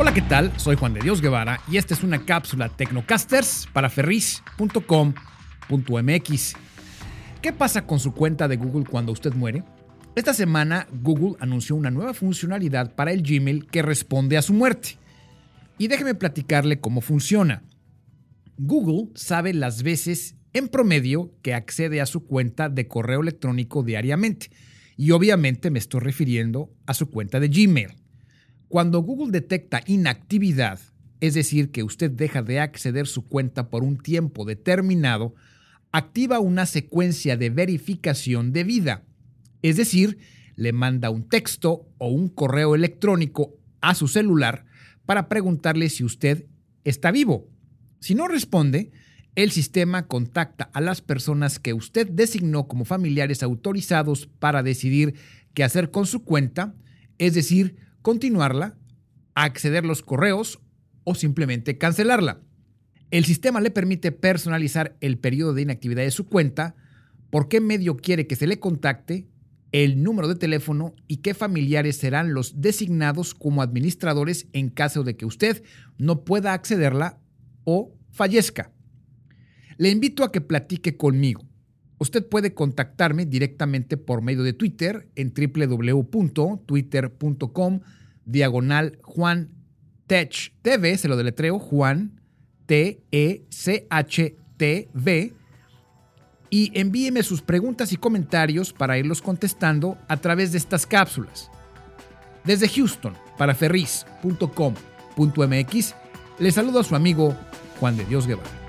Hola, ¿qué tal? Soy Juan de Dios Guevara y esta es una cápsula Tecnocasters para ferris.com.mx. ¿Qué pasa con su cuenta de Google cuando usted muere? Esta semana Google anunció una nueva funcionalidad para el Gmail que responde a su muerte. Y déjeme platicarle cómo funciona. Google sabe las veces en promedio que accede a su cuenta de correo electrónico diariamente. Y obviamente me estoy refiriendo a su cuenta de Gmail. Cuando Google detecta inactividad, es decir, que usted deja de acceder a su cuenta por un tiempo determinado, activa una secuencia de verificación debida. Es decir, le manda un texto o un correo electrónico a su celular para preguntarle si usted está vivo. Si no responde, el sistema contacta a las personas que usted designó como familiares autorizados para decidir qué hacer con su cuenta, es decir, continuarla, acceder a los correos o simplemente cancelarla. El sistema le permite personalizar el periodo de inactividad de su cuenta, por qué medio quiere que se le contacte, el número de teléfono y qué familiares serán los designados como administradores en caso de que usted no pueda accederla o fallezca. Le invito a que platique conmigo. Usted puede contactarme directamente por medio de Twitter en www.twitter.com/JuanTechTV, se lo deletreo, Juan TECHTV, y envíeme sus preguntas y comentarios para irlos contestando a través de estas cápsulas. Desde Houston, para ferris.com.mx, le saludo a su amigo Juan de Dios Guevara.